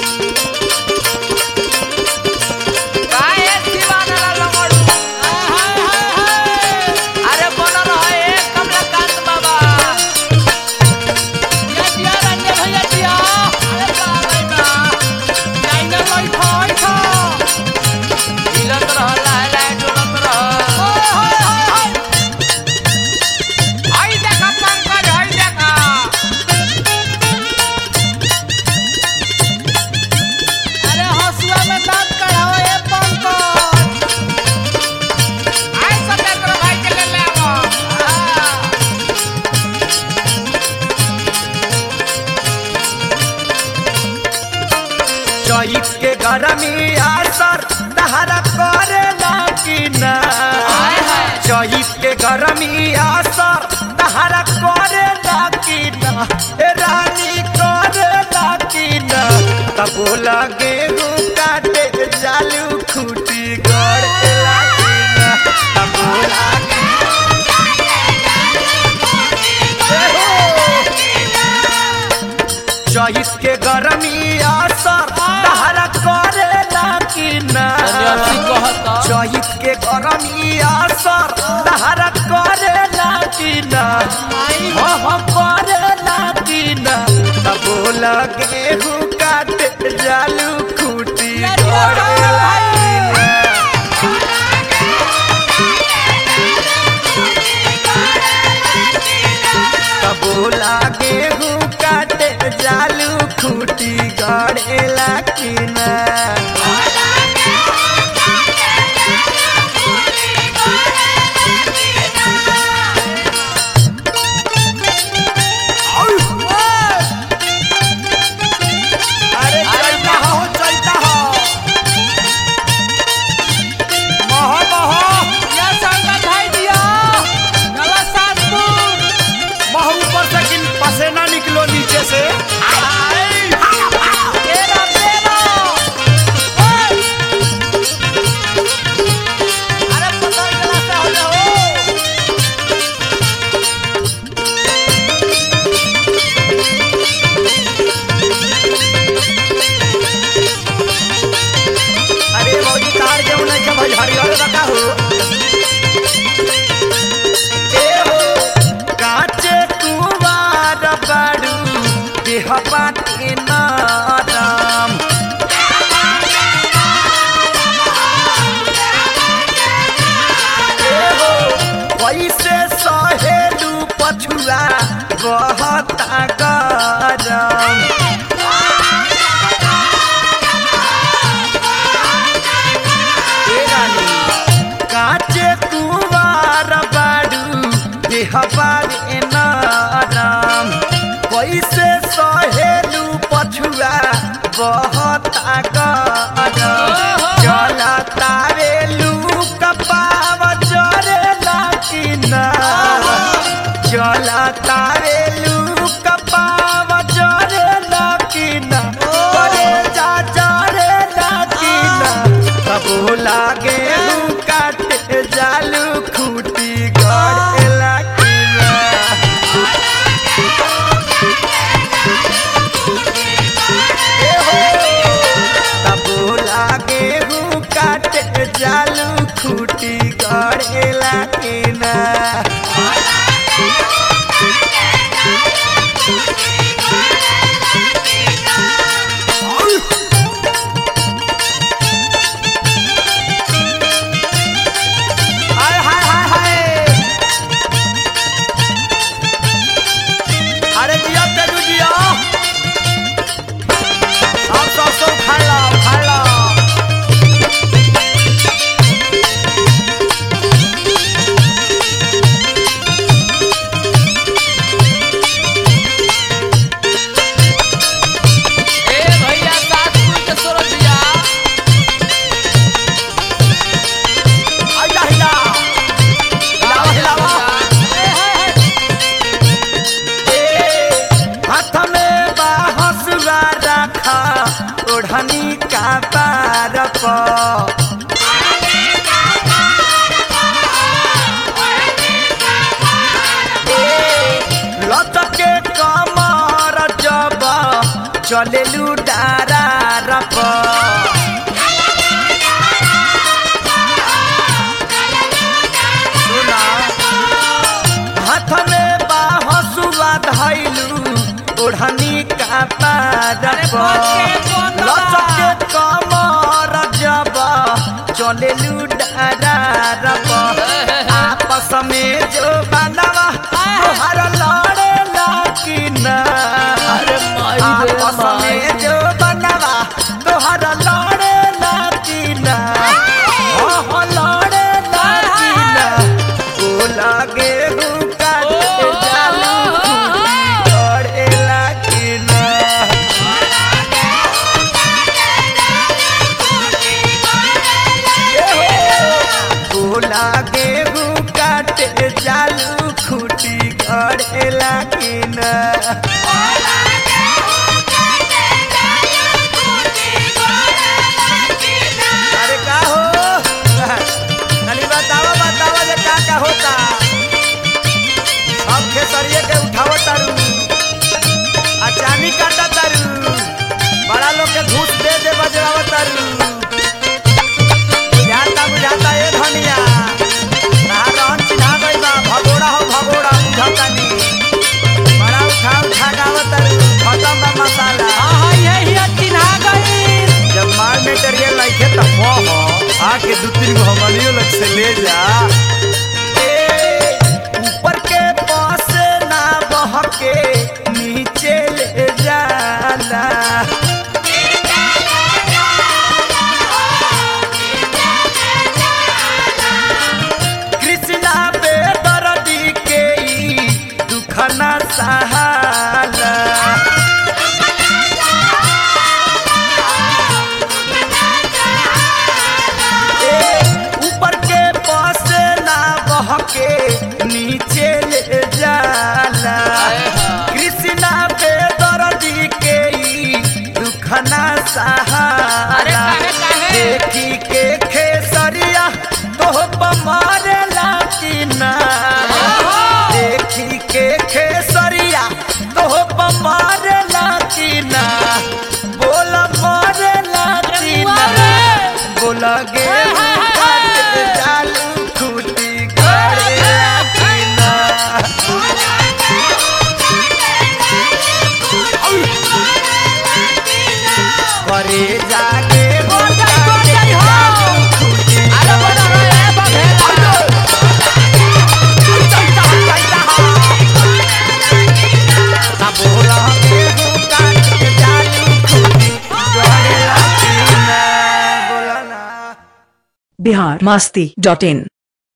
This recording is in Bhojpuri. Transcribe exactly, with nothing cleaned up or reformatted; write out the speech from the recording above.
चैत के गरमी असर तहरा करे लागी ना चैत के गरमी असर तहरा करे लागी ना ए रानी करे लागी ना तब लगे काटे जालू खूटी गड़े लागी ना तब लगे चैत के गरमी असर तहरा करे लागी ना चैत के गरमी असर तहरा करे लागी ना हम करे लागी ना तब लगे काटे जालू खूटी गड़े लागी ना तब लगे काटे जालू खूटी गड़े लागी ना पसेना निकलो नीचे से अरे मौजी तार के उन्हें के भाई हरियर रखा हो काचे कुवार बाड़ू देह बाटे नाराम कैसे सहेलू पछुआ बहता गरम काचे कुवार बाड़ू देह बाटे नाराम कैसे सहेलू पछुआ बहता गरम चलता रेलू कपाव चरे लागी ना चलता रेलू कपाव चरे लागी ना करे जा चरे लागी ना तब लागे काटे जालू खूटी गड़े लागी ना तब लचके कमर जब चले लुडारा आपस में जो बनवा तोहर लड़े लकीना आपस में जो बनवा तोहर लड़े लकीना हो लड़े लकीना ओ लगे चालू खूटी गड़ेला कि न अरे का हो खाली बतावा बतावा जे का का होता सब खेसरिए के उठावो तारू अचानी काटा तारू बड़ा लोग के घूस दे दे बजवावा तारू बुझाता बुझाता ए धनिया भगोड़ा हो भगोड़ा बुझातानी बड़ा उठा उठा गावत खत्म बा मसाला हां यही चिन्हा गई जब माल मटेरियल लाइके त हो आके दो तीन गो हमनियो लग से ले जा ए ऊपर के पास ना बहके नीचे ले जाला सहाला ऊपर के पास ना बहके नीचे ले जाला कृष्णा पे दर्दी के दुखना सहाला देखी के खेसरिया तो मारे लाकिना देखी के खेसरिया तो मारे लाकिना बोला मारे लाकिना बोला गे चालू खूटी करे लाकिना करे जागे बिहार मस्ती डॉट इन।